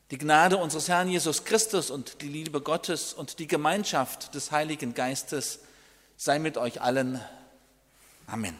Die Gnade unseres Herrn Jesus Christus und die Liebe Gottes und die Gemeinschaft des Heiligen Geistes sei mit euch allen. Amen.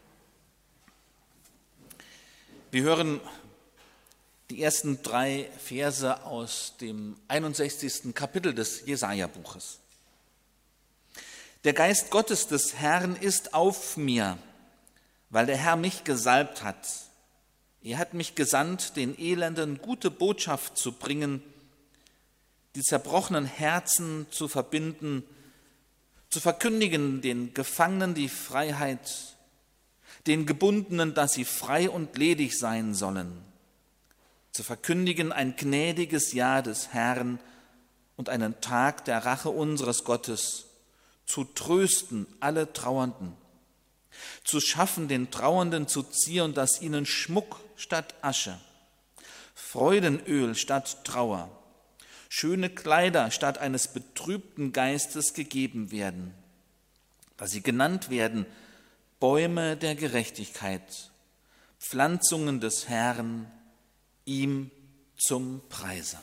Wir hören die ersten 3 Verse aus dem 61. Kapitel des Jesaja-Buches. Der Geist Gottes des Herrn ist auf mir, weil der Herr mich gesalbt hat. Er hat mich gesandt, den Elenden gute Botschaft zu bringen, die zerbrochenen Herzen zu verbinden, zu verkündigen den Gefangenen die Freiheit, den Gebundenen, dass sie frei und ledig sein sollen, zu verkündigen ein gnädiges Jahr des Herrn und einen Tag der Rache unseres Gottes, zu trösten alle Trauernden, zu schaffen, den Trauernden zu ziehen, dass ihnen Schmuck statt Asche, Freudenöl statt Trauer, schöne Kleider statt eines betrübten Geistes gegeben werden, dass sie genannt werden Bäume der Gerechtigkeit, Pflanzungen des Herrn, ihm zum Preise.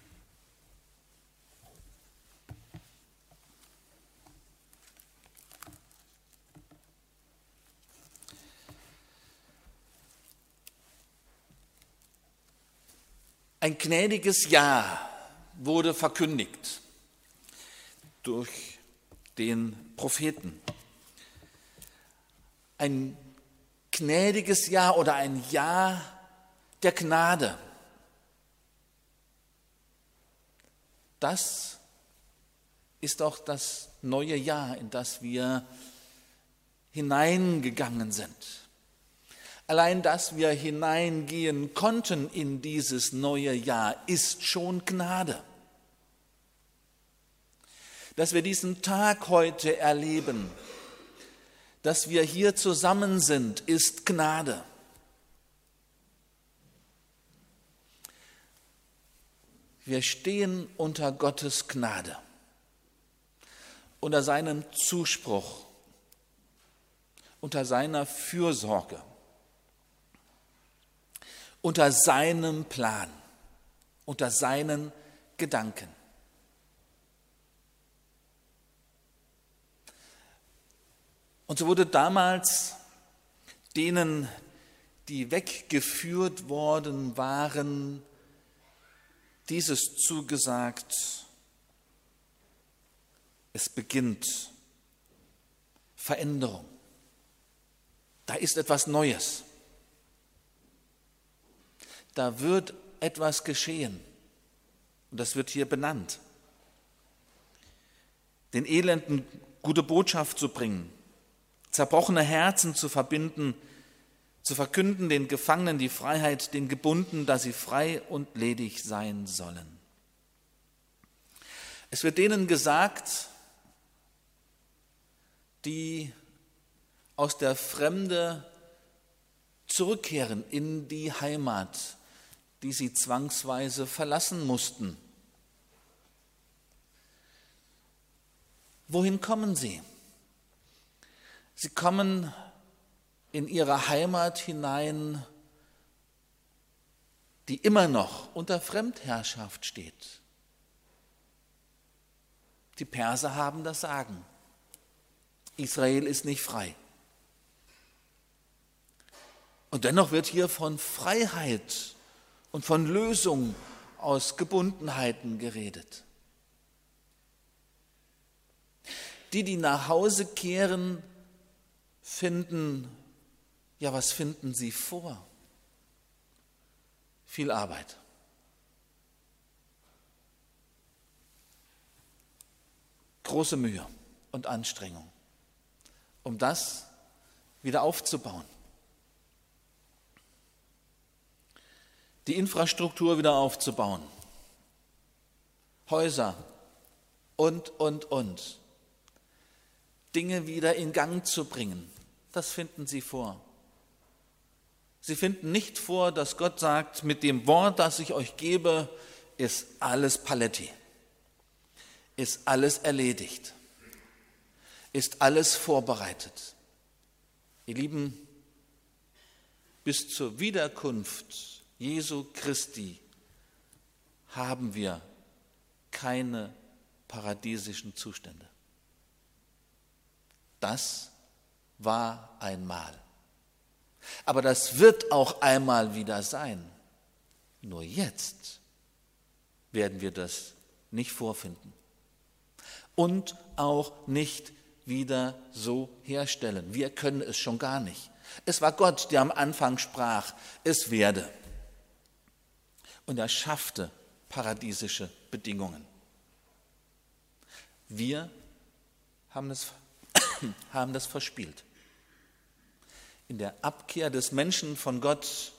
Ein gnädiges Jahr wurde verkündigt durch den Propheten. Ein gnädiges Jahr oder ein Jahr der Gnade. Das ist auch das neue Jahr, in das wir hineingegangen sind. Allein, dass wir hineingehen konnten in dieses neue Jahr, ist schon Gnade. Dass wir diesen Tag heute erleben, dass wir hier zusammen sind, ist Gnade. Wir stehen unter Gottes Gnade, unter seinem Zuspruch, unter seiner Fürsorge, unter seinem Plan, unter seinen Gedanken. Und so wurde damals denen, die weggeführt worden waren, dieses zugesagt: Es beginnt Veränderung. Da ist etwas Neues. Da wird etwas geschehen. Und das wird hier benannt. Den Elenden gute Botschaft zu bringen, zerbrochene Herzen zu verbinden, zu verkünden den Gefangenen die Freiheit, den Gebundenen, dass sie frei und ledig sein sollen. Es wird denen gesagt, die aus der Fremde zurückkehren in die Heimat, die sie zwangsweise verlassen mussten. Wohin kommen sie? Sie kommen in ihre Heimat hinein, die immer noch unter Fremdherrschaft steht. Die Perser haben das Sagen. Israel ist nicht frei. Und dennoch wird hier von Freiheit und von Lösung aus Gebundenheiten geredet. Die nach Hause kehren, finden, ja, was finden sie vor? Viel Arbeit. Große Mühe und Anstrengung, um das wieder aufzubauen. Die Infrastruktur wieder aufzubauen. Häuser und. Dinge wieder in Gang zu bringen. Das finden sie vor. Sie finden nicht vor, dass Gott sagt, mit dem Wort, das ich euch gebe, ist alles paletti, ist alles erledigt, ist alles vorbereitet. Ihr Lieben, bis zur Wiederkunft Jesu Christi haben wir keine paradiesischen Zustände. Das war einmal. Aber das wird auch einmal wieder sein. Nur jetzt werden wir das nicht vorfinden und auch nicht wieder so herstellen. Wir können es schon gar nicht. Es war Gott, der am Anfang sprach, es werde. Und er schaffte paradiesische Bedingungen. Wir haben das verspielt. In der Abkehr des Menschen von Gott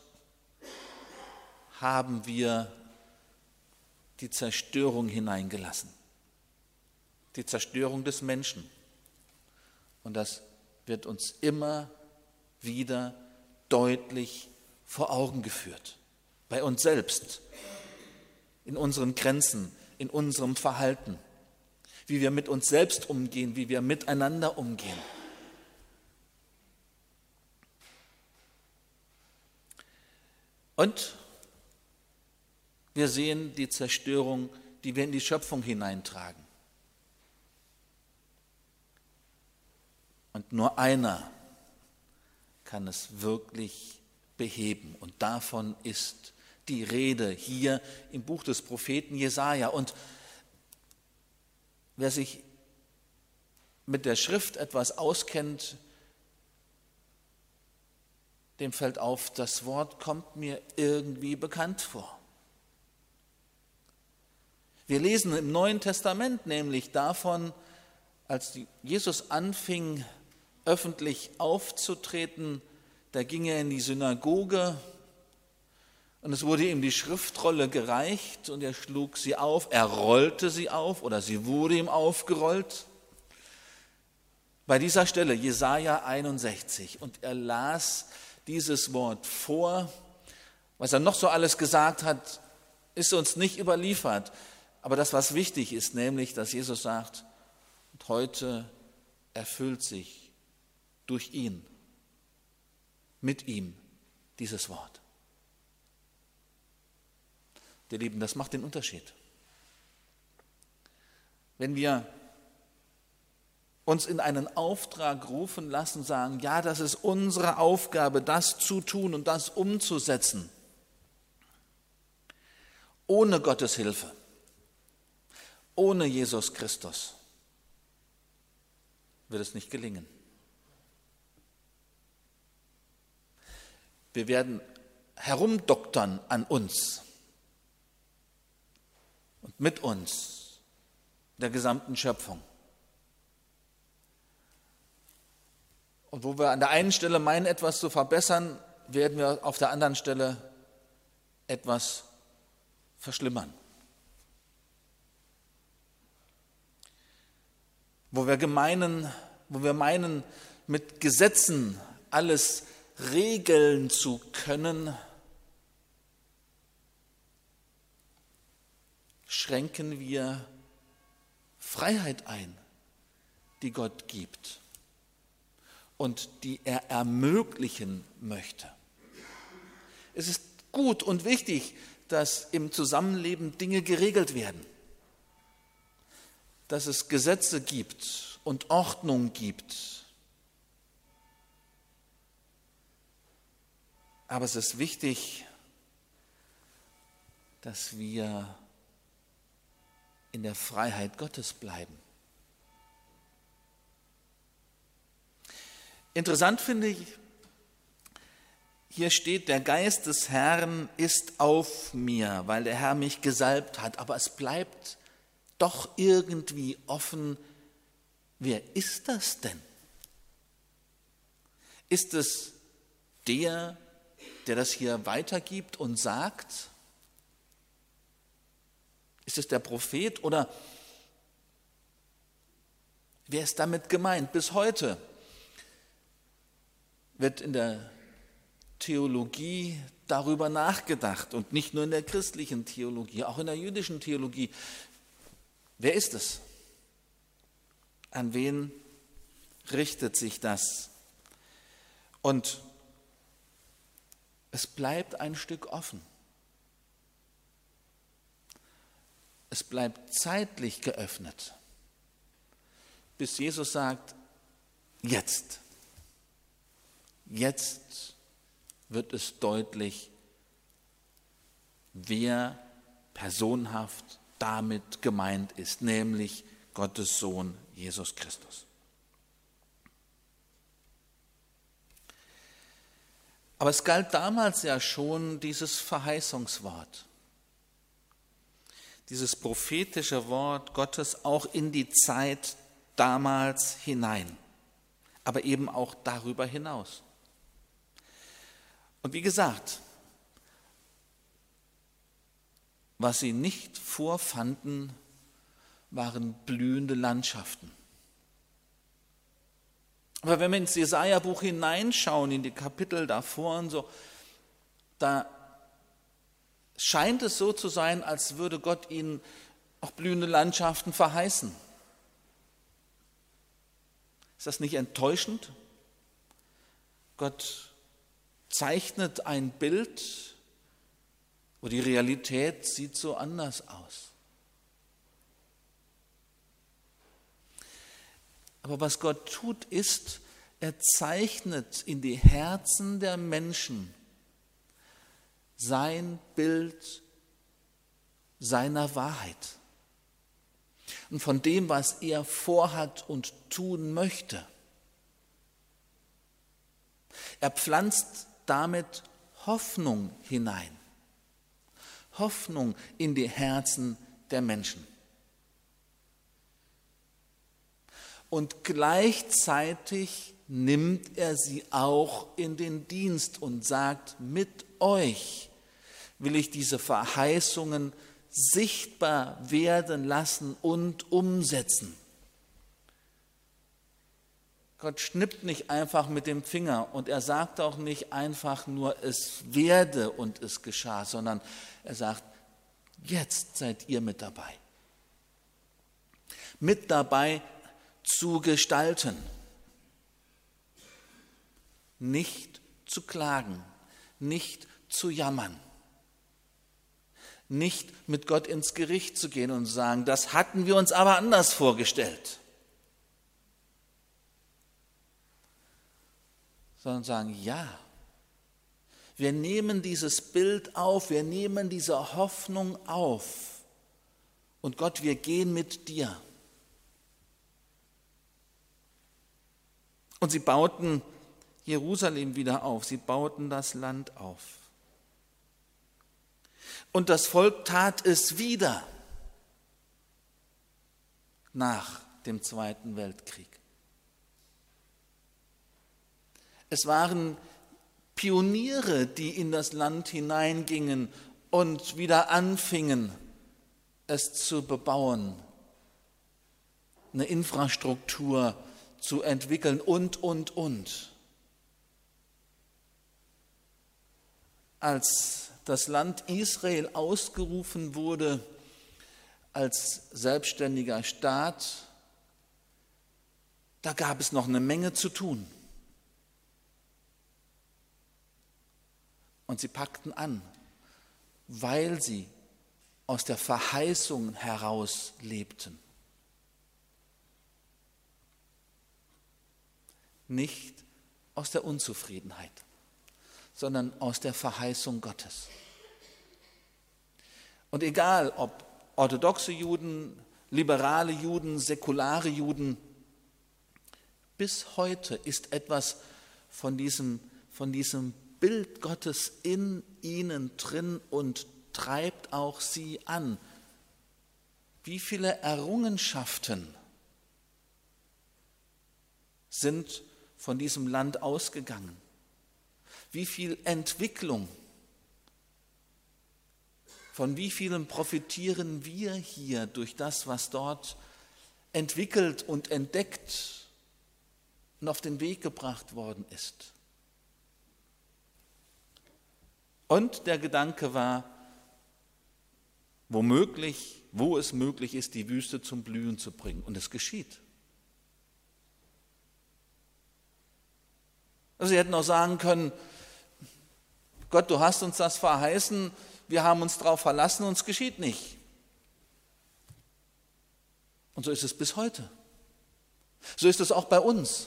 haben wir die Zerstörung hineingelassen. Die Zerstörung des Menschen. Und das wird uns immer wieder deutlich vor Augen geführt. Bei uns selbst, in unseren Grenzen, in unserem Verhalten, wie wir mit uns selbst umgehen, wie wir miteinander umgehen. Und wir sehen die Zerstörung, die wir in die Schöpfung hineintragen. Und nur einer kann es wirklich beheben. Und davon ist die Rede hier im Buch des Propheten Jesaja. Und wer sich mit der Schrift etwas auskennt, dem fällt auf, das Wort kommt mir irgendwie bekannt vor. Wir lesen im Neuen Testament nämlich davon, als Jesus anfing, öffentlich aufzutreten, da ging er in die Synagoge und es wurde ihm die Schriftrolle gereicht und er schlug sie auf, er rollte sie auf oder sie wurde ihm aufgerollt. Bei dieser Stelle, Jesaja 61, und er las dieses Wort vor. Was er noch so alles gesagt hat, ist uns nicht überliefert. Aber das, was wichtig ist, nämlich, dass Jesus sagt, und heute erfüllt sich durch ihn, mit ihm, dieses Wort. Ihr Lieben, das macht den Unterschied. Wenn wir uns in einen Auftrag rufen lassen, sagen, ja, das ist unsere Aufgabe, das zu tun und das umzusetzen, ohne Gottes Hilfe, ohne Jesus Christus, wird es nicht gelingen. Wir werden herumdoktern an uns und mit uns, der gesamten Schöpfung. Und wo wir an der einen Stelle meinen, etwas zu verbessern, werden wir auf der anderen Stelle etwas verschlimmern. Wo wir meinen, mit Gesetzen alles regeln zu können, schränken wir Freiheit ein, die Gott gibt und die er ermöglichen möchte. Es ist gut und wichtig, dass im Zusammenleben Dinge geregelt werden, dass es Gesetze gibt und Ordnung gibt. Aber es ist wichtig, dass wir in der Freiheit Gottes bleiben. Interessant finde ich, hier steht, der Geist des Herrn ist auf mir, weil der Herr mich gesalbt hat. Aber es bleibt doch irgendwie offen, wer ist das denn? Ist es der das hier weitergibt und sagt? Ist es der Prophet oder wer ist damit gemeint? Bis heute wird in der Theologie darüber nachgedacht und nicht nur in der christlichen Theologie, auch in der jüdischen Theologie. Wer ist es? An wen richtet sich das? Und es bleibt ein Stück offen. bleibt zeitlich geöffnet, bis Jesus sagt, jetzt wird es deutlich, wer personenhaft damit gemeint ist, nämlich Gottes Sohn Jesus Christus. Aber es galt damals ja schon dieses Verheißungswort, dieses prophetische Wort Gottes auch in die Zeit damals hinein, aber eben auch darüber hinaus. Und wie gesagt, was sie nicht vorfanden, waren blühende Landschaften. Aber wenn wir ins Jesaja-Buch hineinschauen, in die Kapitel davor und so, da scheint es so zu sein, als würde Gott ihnen auch blühende Landschaften verheißen. Ist das nicht enttäuschend? Gott zeichnet ein Bild, wo die Realität sieht so anders aus. Aber was Gott tut, ist, er zeichnet in die Herzen der Menschen sein Bild seiner Wahrheit und von dem, was er vorhat und tun möchte. Er pflanzt damit Hoffnung hinein, Hoffnung in die Herzen der Menschen. Und gleichzeitig nimmt er sie auch in den Dienst und sagt, mit euch will ich diese Verheißungen sichtbar werden lassen und umsetzen. Gott schnippt nicht einfach mit dem Finger und er sagt auch nicht einfach nur, es werde und es geschah, sondern er sagt, jetzt seid ihr mit dabei. Mit dabei zu gestalten, nicht zu klagen, nicht zu jammern, nicht mit Gott ins Gericht zu gehen und sagen, das hatten wir uns aber anders vorgestellt, sondern sagen, ja, wir nehmen dieses Bild auf, wir nehmen diese Hoffnung auf und Gott, wir gehen mit dir. Und sie bauten Jerusalem wieder auf, sie bauten das Land auf. Und das Volk tat es wieder nach dem Zweiten Weltkrieg. Es waren Pioniere, die in das Land hineingingen und wieder anfingen, es zu bebauen, eine Infrastruktur zu entwickeln und. Als das Land Israel ausgerufen wurde als selbstständiger Staat, da gab es noch eine Menge zu tun. Und sie packten an, weil sie aus der Verheißung heraus lebten. Nicht aus der Unzufriedenheit, sondern aus der Verheißung Gottes. Und egal, ob orthodoxe Juden, liberale Juden, säkulare Juden, bis heute ist etwas von diesem Bild Gottes in ihnen drin und treibt auch sie an. Wie viele Errungenschaften sind von diesem Land ausgegangen? Wie viel Entwicklung, von wie vielen profitieren wir hier durch das, was dort entwickelt und entdeckt und auf den Weg gebracht worden ist? Und der Gedanke war, wo es möglich ist, die Wüste zum Blühen zu bringen. Und es geschieht. Also sie hätten auch sagen können, Gott, du hast uns das verheißen, wir haben uns darauf verlassen und es geschieht nicht. Und so ist es bis heute. So ist es auch bei uns.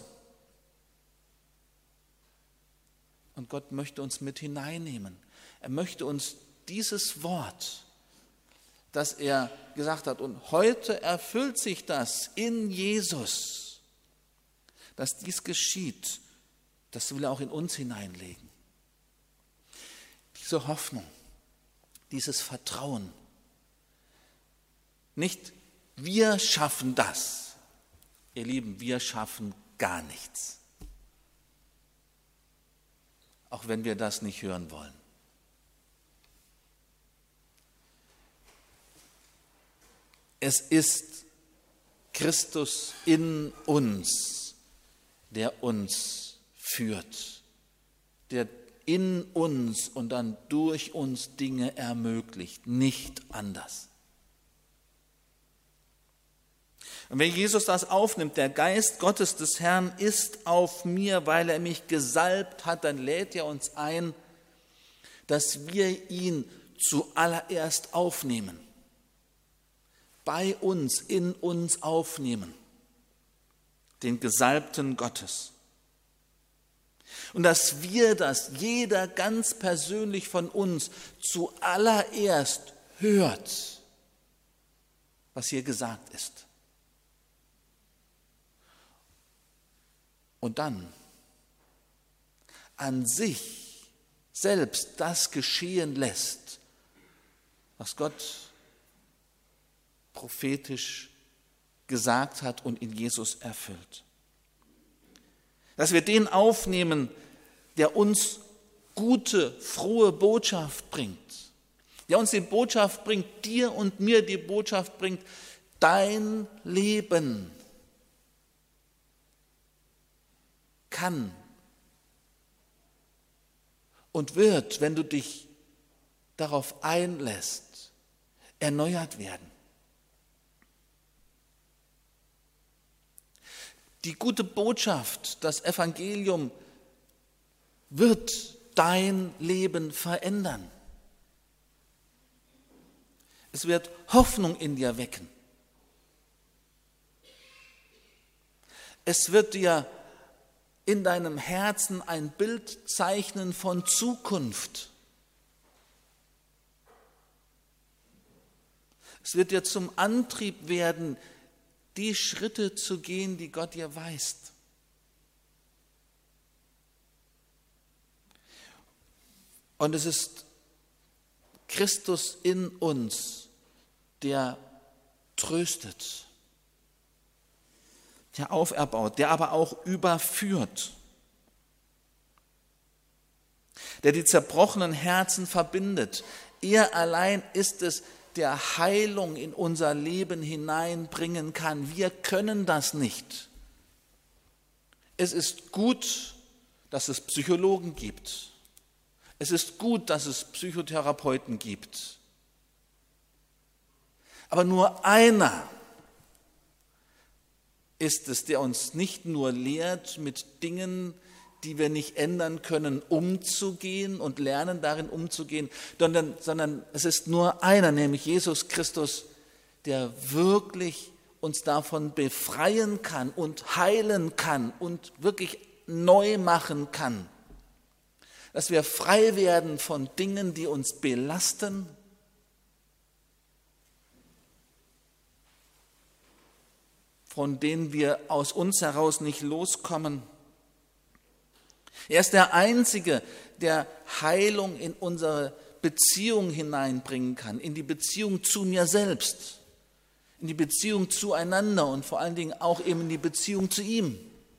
Und Gott möchte uns mit hineinnehmen. Er möchte uns dieses Wort, das er gesagt hat, und heute erfüllt sich das in Jesus, dass dies geschieht, das will er auch in uns hineinlegen. Diese Hoffnung, dieses Vertrauen. Nicht wir schaffen das. Ihr Lieben, wir schaffen gar nichts. Auch wenn wir das nicht hören wollen. Es ist Christus in uns, der uns führt, der in uns und dann durch uns Dinge ermöglicht, nicht anders. Und wenn Jesus das aufnimmt, der Geist Gottes des Herrn ist auf mir, weil er mich gesalbt hat, dann lädt er uns ein, dass wir ihn zuallererst aufnehmen, bei uns, in uns aufnehmen, den Gesalbten Gottes. Und dass wir das, jeder ganz persönlich von uns, zuallererst hört, was hier gesagt ist. Und dann an sich selbst das geschehen lässt, was Gott prophetisch gesagt hat und in Jesus erfüllt. Dass wir den aufnehmen, der uns gute, frohe Botschaft bringt, der uns die Botschaft bringt, dir und mir die Botschaft bringt, dein Leben kann und wird, wenn du dich darauf einlässt, erneuert werden. Die gute Botschaft, das Evangelium, wird dein Leben verändern. Es wird Hoffnung in dir wecken. Es wird dir in deinem Herzen ein Bild zeichnen von Zukunft. Es wird dir zum Antrieb werden, die Schritte zu gehen, die Gott dir weist. Und es ist Christus in uns, der tröstet, der auferbaut, der aber auch überführt, der die zerbrochenen Herzen verbindet. Er allein ist es, der Heilung in unser Leben hineinbringen kann. Wir können das nicht. Es ist gut, dass es Psychologen gibt. Es ist gut, dass es Psychotherapeuten gibt. Aber nur einer ist es, der uns nicht nur lehrt, mit Dingen, die wir nicht ändern können, umzugehen und lernen, darin umzugehen, sondern es ist nur einer, nämlich Jesus Christus, der wirklich uns davon befreien kann und heilen kann und wirklich neu machen kann. Dass wir frei werden von Dingen, die uns belasten, von denen wir aus uns heraus nicht loskommen. Er ist der Einzige, der Heilung in unsere Beziehung hineinbringen kann, in die Beziehung zu mir selbst, in die Beziehung zueinander und vor allen Dingen auch eben in die Beziehung zu ihm.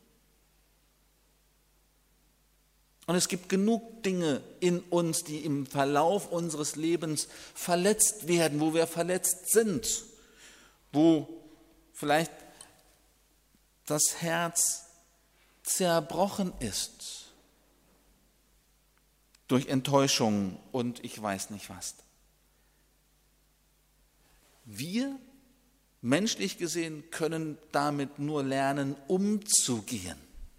Und es gibt genug Dinge in uns, die im Verlauf unseres Lebens verletzt werden, wo wir verletzt sind, wo vielleicht das Herz zerbrochen ist durch Enttäuschung und ich weiß nicht was. Wir, menschlich gesehen, können damit nur lernen, umzugehen.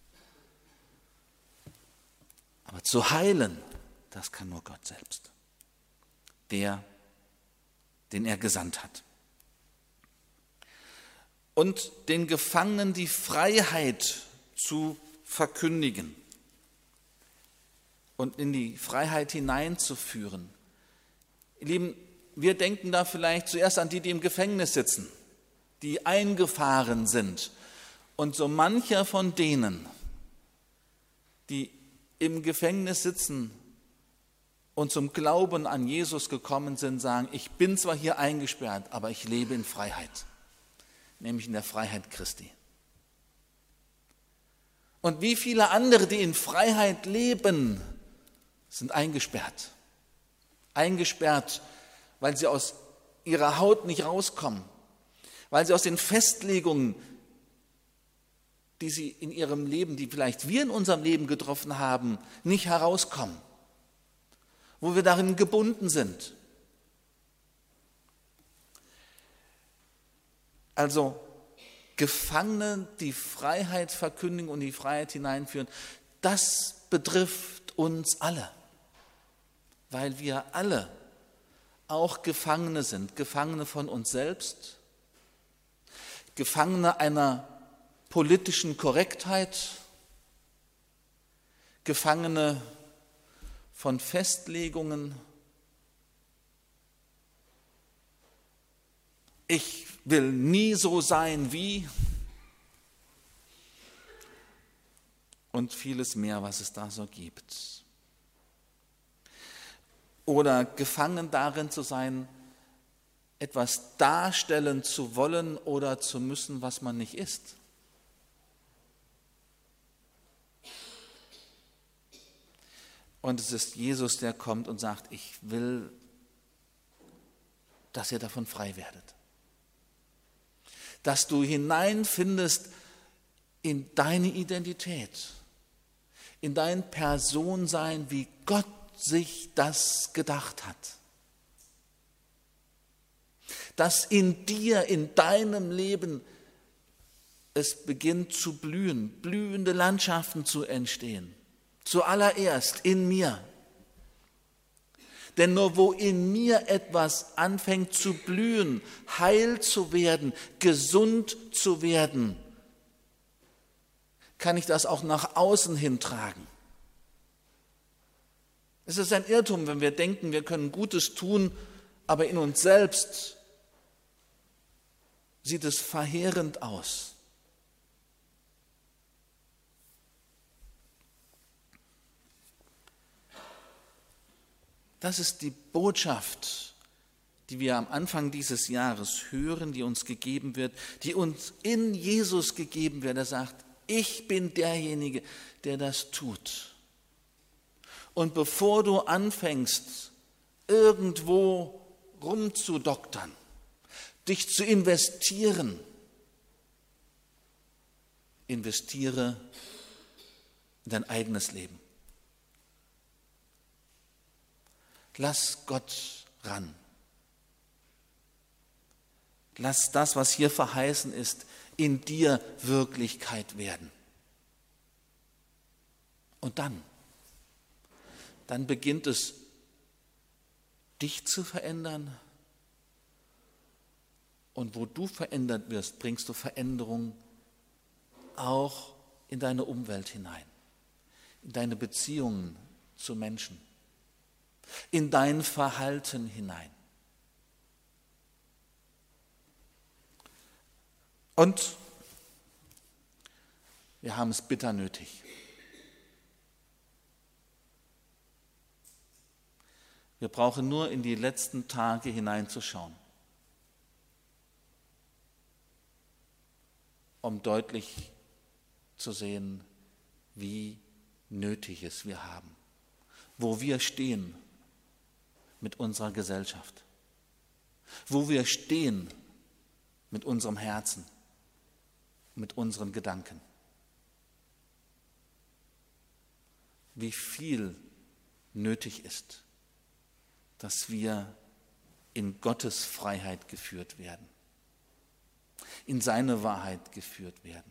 Aber zu heilen, das kann nur Gott selbst, der, den er gesandt hat. und den Gefangenen die Freiheit zu verkündigen und in die Freiheit hineinzuführen. Ihr Lieben, wir denken da vielleicht zuerst an die, die im Gefängnis sitzen, die eingefahren sind. Und so mancher von denen, die im Gefängnis sitzen und zum Glauben an Jesus gekommen sind, sagen, ich bin zwar hier eingesperrt, aber ich lebe in Freiheit, nämlich in der Freiheit Christi. Und wie viele andere, die in Freiheit leben, sind eingesperrt. Eingesperrt, weil sie aus ihrer Haut nicht rauskommen, weil sie aus den Festlegungen, die sie in ihrem Leben, die vielleicht wir in unserem Leben getroffen haben, nicht herauskommen, wo wir darin gebunden sind. Also Gefangene die Freiheit verkündigen und die Freiheit hineinführen, das betrifft uns alle, weil wir alle auch Gefangene sind, Gefangene von uns selbst, Gefangene einer politischen Korrektheit, Gefangene von Festlegungen. Ich will nie so sein wie und vieles mehr, was es da so gibt. Oder gefangen darin zu sein, etwas darstellen zu wollen oder zu müssen, was man nicht ist. Und es ist Jesus, der kommt und sagt, ich will, dass ihr davon frei werdet. Dass du hineinfindest in deine Identität, in dein Personsein, wie Gott sich das gedacht hat. Dass in dir, in deinem Leben es beginnt zu blühen, blühende Landschaften zu entstehen. Zuallererst in mir. Denn nur wo in mir etwas anfängt zu blühen, heil zu werden, gesund zu werden, kann ich das auch nach außen hintragen. Es ist ein Irrtum, wenn wir denken, wir können Gutes tun, aber in uns selbst sieht es verheerend aus. Das ist die Botschaft, die wir am Anfang dieses Jahres hören, die uns gegeben wird, die uns in Jesus gegeben wird. Er sagt, ich bin derjenige, der das tut. Und bevor du anfängst, irgendwo rumzudoktern, dich zu investieren, investiere in dein eigenes Leben. Lass Gott ran. Lass das, was hier verheißen ist, in dir Wirklichkeit werden. Und dann beginnt es, dich zu verändern. Und wo du verändert wirst, bringst du Veränderung auch in deine Umwelt hinein, in deine Beziehungen zu Menschen, in dein Verhalten hinein. Und wir haben es bitter nötig. Wir brauchen nur in die letzten Tage hineinzuschauen, um deutlich zu sehen, wie nötig es wir haben, wo wir stehen mit unserer Gesellschaft, wo wir stehen mit unserem Herzen, mit unseren Gedanken. Wie viel nötig ist, dass wir in Gottes Freiheit geführt werden, in seine Wahrheit geführt werden.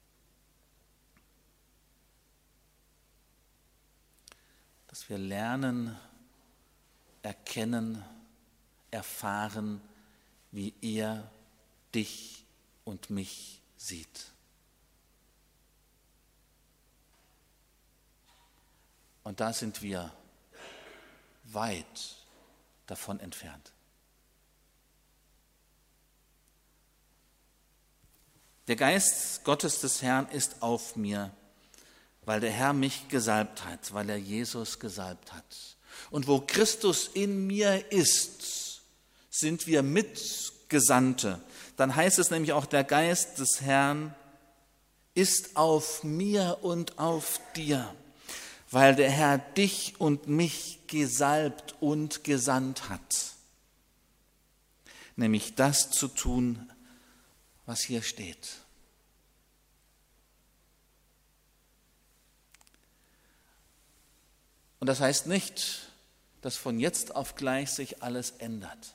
Dass wir lernen, erkennen, erfahren, wie er dich und mich sieht. Und da sind wir weit davon entfernt. Der Geist Gottes des Herrn ist auf mir, weil der Herr mich gesalbt hat, weil er Jesus gesalbt hat. Und wo Christus in mir ist, sind wir Mitgesandte. Dann heißt es nämlich auch, der Geist des Herrn ist auf mir und auf dir, weil der Herr dich und mich gesalbt und gesandt hat, nämlich das zu tun, was hier steht. Und das heißt nicht, dass von jetzt auf gleich sich alles ändert.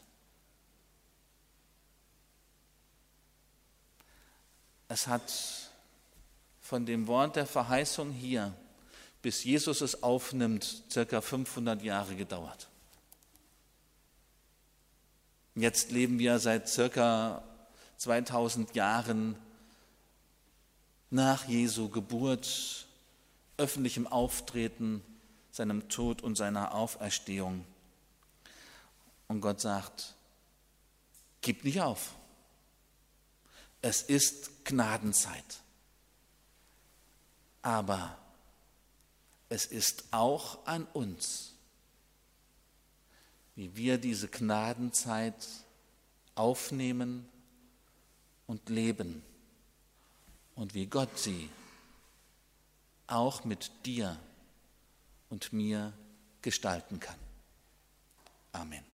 Es hat von dem Wort der Verheißung hier, bis Jesus es aufnimmt, circa 500 Jahre gedauert. Jetzt leben wir seit circa 2000 Jahren nach Jesu Geburt, öffentlichem Auftreten, seinem Tod und seiner Auferstehung. Und Gott sagt, gib nicht auf. Es ist Gnadenzeit. Aber es ist auch an uns, wie wir diese Gnadenzeit aufnehmen und leben und wie Gott sie auch mit dir und mir gestalten kann. Amen.